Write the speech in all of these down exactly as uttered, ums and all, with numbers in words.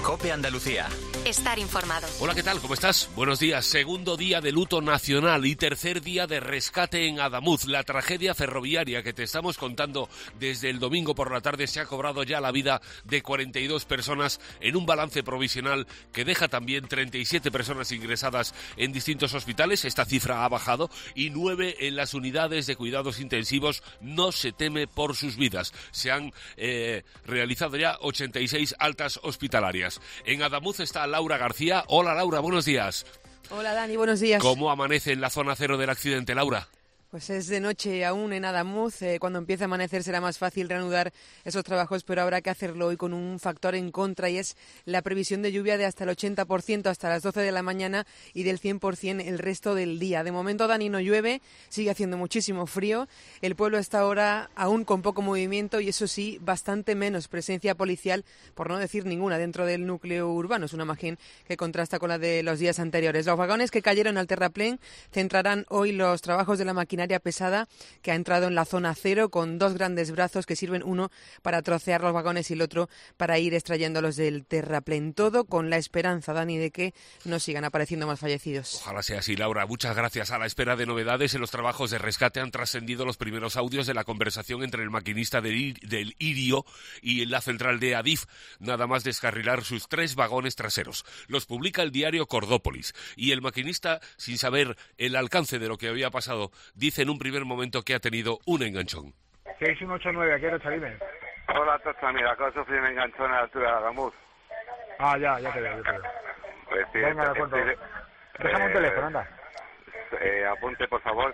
COPE Andalucía. Estar informado. Hola, ¿qué tal? ¿Cómo estás? Buenos días. Segundo día de luto nacional y tercer día de rescate en Adamuz. La tragedia ferroviaria que te estamos contando desde el domingo por la tarde se ha cobrado ya la vida de cuarenta y dos personas en un balance provisional que deja también treinta y siete personas ingresadas en distintos hospitales. Esta cifra ha bajado y nueve en las unidades de cuidados intensivos. No se teme por sus vidas. Se han eh, realizado ya ochenta y seis altas hospitalarias. En Adamuz está Laura García. Hola, Laura, buenos días. Hola, Dani, buenos días. ¿Cómo amanece en la zona cero del accidente, Laura? Pues es de noche aún en Adamuz. Eh, cuando empiece a amanecer será más fácil reanudar esos trabajos, pero habrá que hacerlo hoy con un factor en contra y es la previsión de lluvia de hasta el ochenta por ciento hasta las doce de la mañana y del cien por ciento el resto del día. De momento, Dani, no llueve, sigue haciendo muchísimo frío. El pueblo está ahora aún con poco movimiento y eso sí, bastante menos presencia policial, por no decir ninguna, dentro del núcleo urbano. Es una imagen que contrasta con la de los días anteriores. Los vagones que cayeron al terraplén centrarán hoy los trabajos de la maquinaria pesada que ha entrado en la zona cero con dos grandes brazos que sirven uno para trocear los vagones y el otro para ir extrayéndolos del terraplén. Todo con la esperanza, Dani, de que no sigan apareciendo más fallecidos. Ojalá sea así, Laura. Muchas gracias. A la espera de novedades en los trabajos de rescate han trascendido los primeros audios de la conversación entre el maquinista del, del Irio y la central de Adif, nada más descarrilar sus tres vagones traseros. Los publica el diario Cordópolis y el maquinista, sin saber el alcance de lo que había pasado, dice en un primer momento que ha tenido un enganchón. seis uno ocho nueve, aquí Tocha, dime. Hola, Tocha, mira, acabo de sufrir un enganchón a la altura de Adamuz. Ah, ya, ya te veo, ya te veo. Pues, sí, venga, de acuerdo. Estoy... Déjame eh, un teléfono, anda. Eh, apunte, por favor.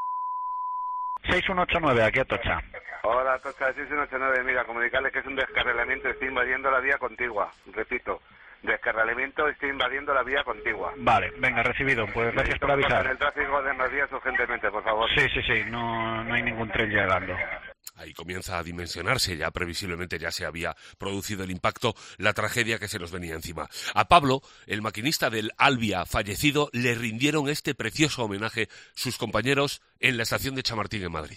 seis uno ocho nueve, aquí Tocha. Hola, Tocha, seis uno ocho nueve, mira, comunicarles que es un descarrilamiento, estoy invadiendo la vía contigua, repito. Descarrilamiento, estoy invadiendo la vía contigua. Vale, venga, recibido. Pues gracias por avisar. El tráfico de las vías urgentemente, por favor. Sí, sí, sí, no, no hay ningún tren llegando. Ahí comienza a dimensionarse, ya previsiblemente ya se había producido el impacto, la tragedia que se nos venía encima. A Pablo, el maquinista del Albia fallecido, le rindieron este precioso homenaje sus compañeros en la estación de Chamartín en Madrid.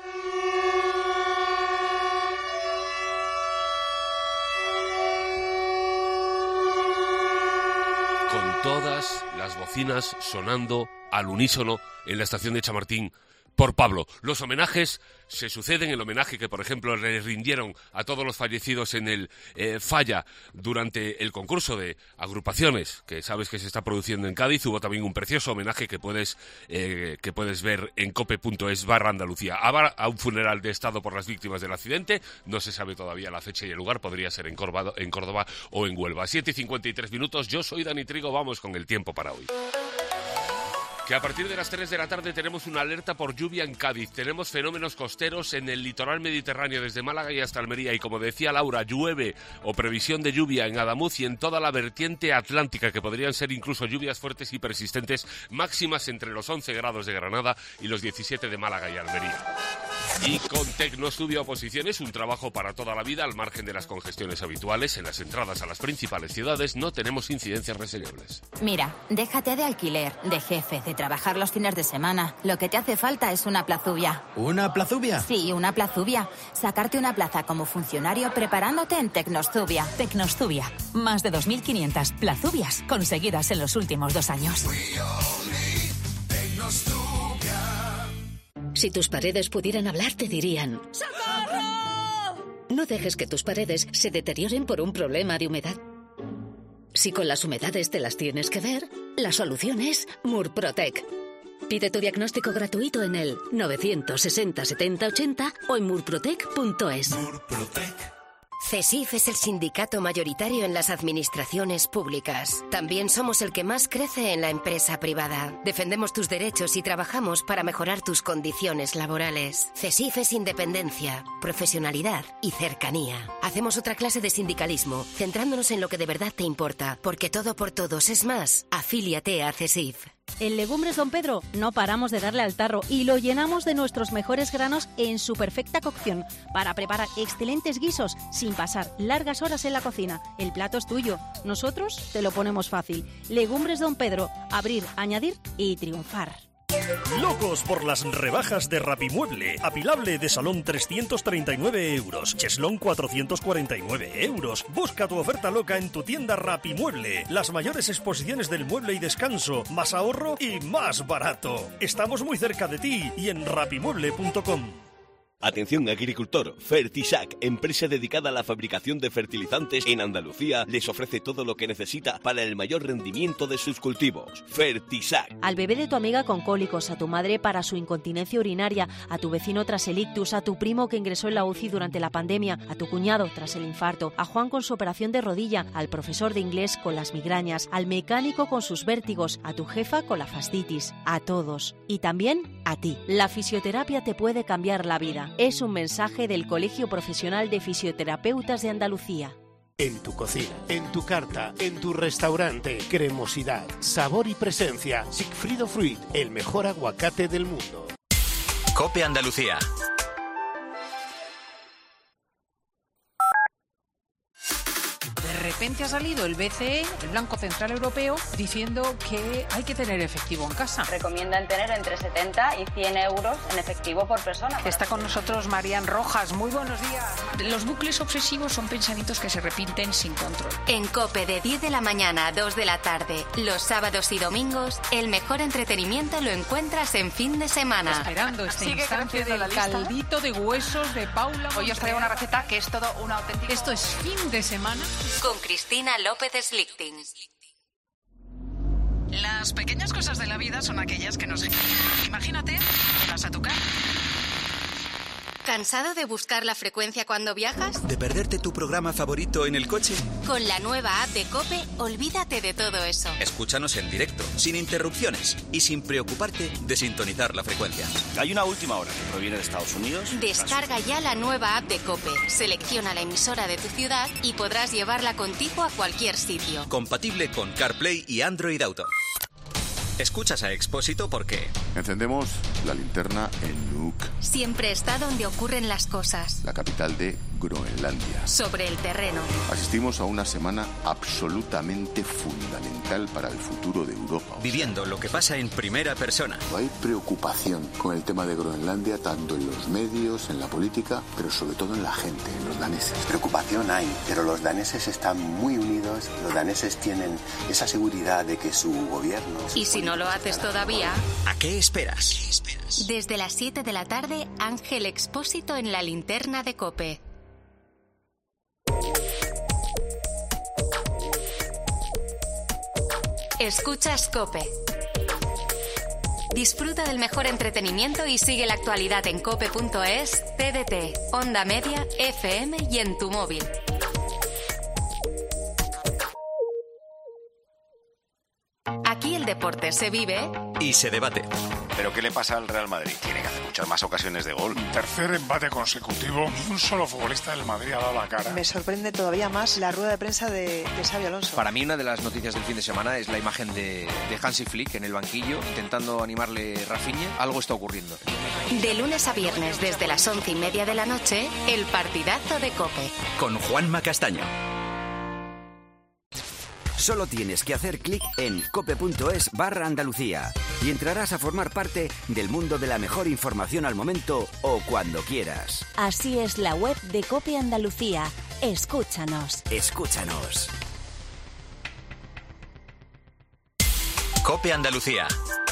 Con todas las bocinas sonando al unísono en la estación de Chamartín por Pablo. Los homenajes se suceden, el homenaje que, por ejemplo, le rindieron a todos los fallecidos en el eh, Falla durante el concurso de agrupaciones que sabes que se está produciendo en Cádiz. Hubo también un precioso homenaje que puedes eh, que puedes ver en cope punto es barra Andalucía. Habrá a un funeral de Estado por las víctimas del accidente. No se sabe todavía la fecha y el lugar. Podría ser en Córdoba, en Córdoba o en Huelva. siete y cincuenta y tres minutos. Yo soy Dani Trigo. Vamos con el tiempo para hoy. Que a partir de las tres de la tarde tenemos una alerta por lluvia en Cádiz. Tenemos fenómenos costeros en el litoral mediterráneo desde Málaga y hasta Almería. Y como decía Laura, llueve o previsión de lluvia en Adamuz y en toda la vertiente atlántica, que podrían ser incluso lluvias fuertes y persistentes, máximas entre los once grados de Granada y los diecisiete de Málaga y Almería. Y con Tecnostudio Oposiciones, un trabajo para toda la vida al margen de las congestiones habituales. En las entradas a las principales ciudades no tenemos incidencias reseñables. Mira, déjate de alquiler, de jefe, de trabajar los fines de semana. Lo que te hace falta es una plazubia. ¿Una plazubia? Sí, una plazubia. Sacarte una plaza como funcionario preparándote en Tecnostubia. Tecnostubia. Más de dos mil quinientas plazubias conseguidas en los últimos dos años. Si tus paredes pudieran hablar, te dirían: ¡Socorro! No dejes que tus paredes se deterioren por un problema de humedad. Si con las humedades te las tienes que ver, la solución es Murprotec. Pide tu diagnóstico gratuito en el novecientos sesenta setenta ochenta o en murprotec punto es. Murprotec. CESIF es el sindicato mayoritario en las administraciones públicas. También somos el que más crece en la empresa privada. Defendemos tus derechos y trabajamos para mejorar tus condiciones laborales. CESIF es independencia, profesionalidad y cercanía. Hacemos otra clase de sindicalismo, centrándonos en lo que de verdad te importa, porque todo por todos es más. Afíliate a CESIF. En Legumbres Don Pedro no paramos de darle al tarro y lo llenamos de nuestros mejores granos en su perfecta cocción para preparar excelentes guisos sin pasar largas horas en la cocina. El plato es tuyo, nosotros te lo ponemos fácil. Legumbres Don Pedro, abrir, añadir y triunfar. Locos por las rebajas de Rapimueble. Apilable de salón trescientos treinta y nueve euros. Cheslón cuatrocientos cuarenta y nueve euros. Busca tu oferta loca en tu tienda Rapimueble. Las mayores exposiciones del mueble y descanso. Más ahorro y más barato. Estamos muy cerca de ti y en rapimueble punto com. Atención agricultor, Fertisac, empresa dedicada a la fabricación de fertilizantes en Andalucía, les ofrece todo lo que necesita para el mayor rendimiento de sus cultivos. Fertisac. Al bebé de tu amiga con cólicos, a tu madre para su incontinencia urinaria, a tu vecino tras el ictus, a tu primo que ingresó en la U C I durante la pandemia, a tu cuñado tras el infarto, a Juan con su operación de rodilla, al profesor de inglés con las migrañas, al mecánico con sus vértigos, a tu jefa con la fascitis, a todos. Y también a ti. La fisioterapia te puede cambiar la vida. Es un mensaje del Colegio Profesional de Fisioterapeutas de Andalucía. En tu cocina, en tu carta, en tu restaurante, cremosidad, sabor y presencia. Sigfrido Fruit, el mejor aguacate del mundo. COPE Andalucía. De repente ha salido el B C E, el Banco Central Europeo, diciendo que hay que tener efectivo en casa. Recomiendan tener entre setenta y cien euros en efectivo por persona. Está con nosotros Marian Rojas. Muy buenos días. Los bucles obsesivos son pensamientos que se repiten sin control. En COPE de diez de la mañana a dos de la tarde, los sábados y domingos, el mejor entretenimiento lo encuentras en fin de semana. Esperando este Sigue instante del la lista. caldito de huesos de Paula. Hoy os traigo una receta que es todo una auténtica... Esto es fin de semana. Con Cristina López Slichting. Las pequeñas cosas de la vida son aquellas que nos... Imagínate, te vas a tu casa. ¿Cansado de buscar la frecuencia cuando viajas? ¿De perderte tu programa favorito en el coche? Con la nueva app de COPE, olvídate de todo eso. Escúchanos en directo, sin interrupciones y sin preocuparte de sintonizar la frecuencia. Hay una última hora que proviene de Estados Unidos. Descarga ya la nueva app de COPE, selecciona la emisora de tu ciudad y podrás llevarla contigo a cualquier sitio. Compatible con CarPlay y Android Auto. Escuchas a Expósito porque... Encendemos la linterna en Nuuk. Siempre está donde ocurren las cosas. La capital de Groenlandia. Sobre el terreno. Asistimos a una semana absolutamente fundamental para el futuro de Europa. Viviendo lo que pasa en primera persona. Hay preocupación con el tema de Groenlandia, tanto en los medios, en la política, pero sobre todo en la gente, en los daneses. Preocupación hay, pero los daneses están muy unidos. Los daneses tienen esa seguridad de que su gobierno... Y si no lo haces todavía... ¿A qué esperas? ¿Qué esperas? Desde las siete de la tarde, Ángel Expósito en la linterna de COPE. Escuchas COPE. Disfruta del mejor entretenimiento y sigue la actualidad en cope punto es, T D T, Onda Media, F M y en tu móvil. Aquí el deporte se vive y se debate. ¿Pero qué le pasa al Real Madrid? Tiene que hacer muchas más ocasiones de gol. Tercer empate consecutivo. Ni un solo futbolista del Madrid ha dado la cara. Me sorprende todavía más la rueda de prensa de, de Xabi Alonso. Para mí una de las noticias del fin de semana es la imagen de, de Hansi Flick en el banquillo intentando animarle Rafinha. Algo está ocurriendo. De lunes a viernes desde las once y media de la noche, el partidazo de COPE. Con Juanma Castaño. Solo tienes que hacer clic en cope.es barra Andalucía y entrarás a formar parte del mundo de la mejor información al momento o cuando quieras. Así es la web de COPE Andalucía. Escúchanos. Escúchanos. COPE Andalucía.